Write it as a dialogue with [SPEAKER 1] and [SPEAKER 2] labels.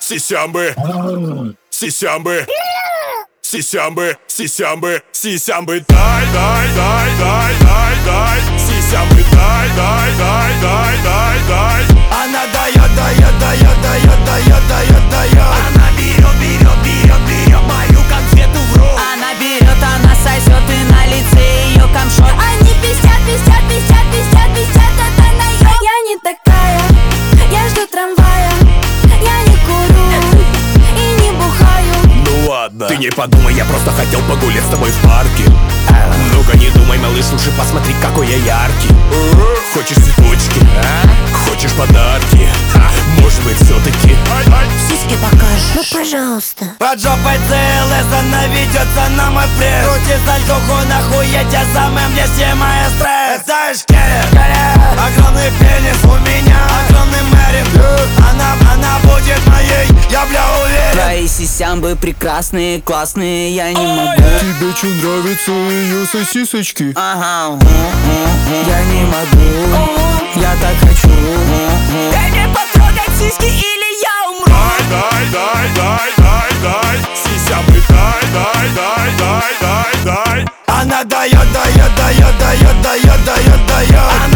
[SPEAKER 1] Сисямбы, сисямбы, сисямбы, сисямбы, сисямбы, дай, дай, дай, дай, дай, дай, сисямбы, дай, дай, дай, дай, дай, дай.
[SPEAKER 2] Она дает, дает, дает, дает, дает, дает, дает.
[SPEAKER 3] Она берет, берет, берет, берет мою конфету в рот.
[SPEAKER 4] Она берет, она сосет, и на лице ее камшот.
[SPEAKER 5] Они пиздят, пиздят, пиздят, пиздят, пиздят, это наёб. Я не такая, я жду трамвая. Я не курю и не бухаю.
[SPEAKER 3] Ну ладно, ты не подумай, я просто хотел погулять с тобой в парке. Ну-ка не думай, малыш, лучше посмотри, какой я яркий. Хочешь цветочки? Хочешь подарки? Может быть, все-таки
[SPEAKER 5] Сиськи покажешь? Ну пожалуйста.
[SPEAKER 2] Под жопой ЦЛС она ведется на мой пресс. Крути сальтуху, нахуй я тебя самым мне снимаю стресс. Знаешь, огромный пенис у меня, огромный мэринг. Она будет моей, я бля уверен.
[SPEAKER 4] Твои сисямбы прекрасные, классные, я не могу.
[SPEAKER 6] Тебе что, нравятся ее сосисочки?
[SPEAKER 4] Ага, я не могу, я так хочу.
[SPEAKER 3] дай мне потрогать сиськи, или я умру.
[SPEAKER 1] Дай, дай, дай, дай, дай, сисямбы, дай, дай, дай, дай, дай, дай.
[SPEAKER 2] Она дает, дает, дает, дает, дает, дает, дает.